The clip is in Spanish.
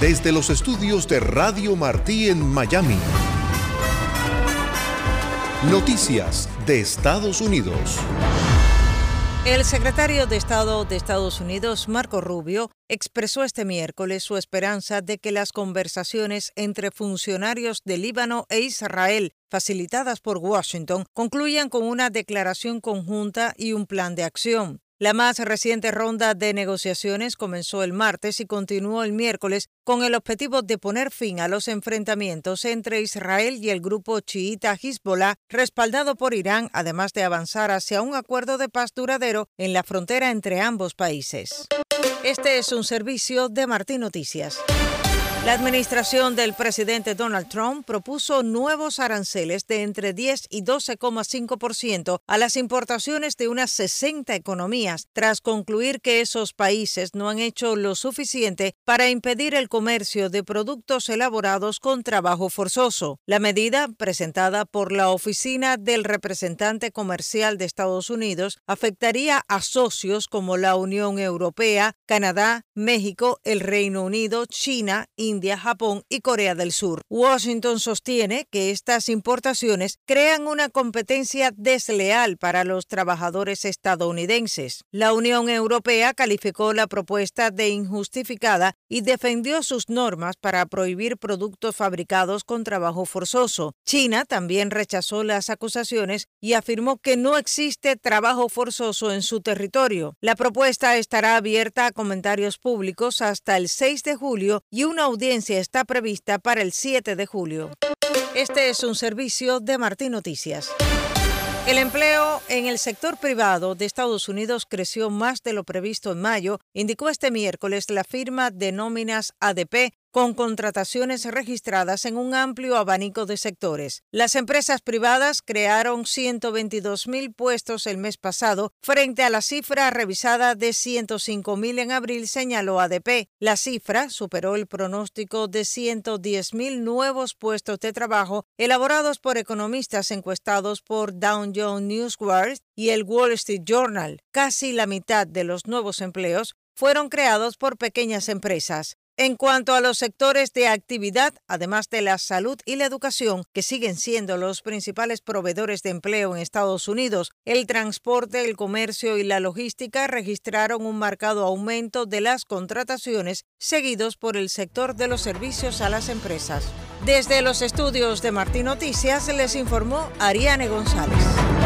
Desde los estudios de Radio Martí en Miami. Noticias de Estados Unidos. El secretario de Estado de Estados Unidos, Marco Rubio, expresó este miércoles su esperanza de que las conversaciones entre funcionarios de Líbano e Israel, facilitadas por Washington, concluyan con una declaración conjunta y un plan de acción. La más reciente ronda de negociaciones comenzó el martes y continuó el miércoles con el objetivo de poner fin a los enfrentamientos entre Israel y el grupo chiita Hezbollah, respaldado por Irán, además de avanzar hacia un acuerdo de paz duradero en la frontera entre ambos países. Este es un servicio de Martí Noticias. La administración del presidente Donald Trump propuso nuevos aranceles de entre 10 y 12,5% a las importaciones de unas 60 economías, tras concluir que esos países no han hecho lo suficiente para impedir el comercio de productos elaborados con trabajo forzoso. La medida, presentada por la Oficina del Representante Comercial de Estados Unidos, afectaría a socios como la Unión Europea, Canadá, México, el Reino Unido, China, India, Japón y Corea del Sur. Washington sostiene que estas importaciones crean una competencia desleal para los trabajadores estadounidenses. La Unión Europea calificó la propuesta de injustificada y defendió sus normas para prohibir productos fabricados con trabajo forzoso. China también rechazó las acusaciones y afirmó que no existe trabajo forzoso en su territorio. La propuesta estará abierta a comentarios públicos hasta el 6 de julio y una audiencia está prevista para el 7 de julio. Este es un servicio de Martí Noticias. El empleo en el sector privado de Estados Unidos creció más de lo previsto en mayo, indicó este miércoles la firma de nóminas ADP, con contrataciones registradas en un amplio abanico de sectores. Las empresas privadas crearon 122,000 puestos el mes pasado, frente a la cifra revisada de 105,000 en abril, señaló ADP. La cifra superó el pronóstico de 110,000 nuevos puestos de trabajo elaborados por economistas encuestados por Dow Jones Newswire y el Wall Street Journal. Casi la mitad de los nuevos empleos fueron creados por pequeñas empresas. En cuanto a los sectores de actividad, además de la salud y la educación, que siguen siendo los principales proveedores de empleo en Estados Unidos, el transporte, el comercio y la logística registraron un marcado aumento de las contrataciones, seguidos por el sector de los servicios a las empresas. Desde los estudios de Martí Noticias les informó Ariane González.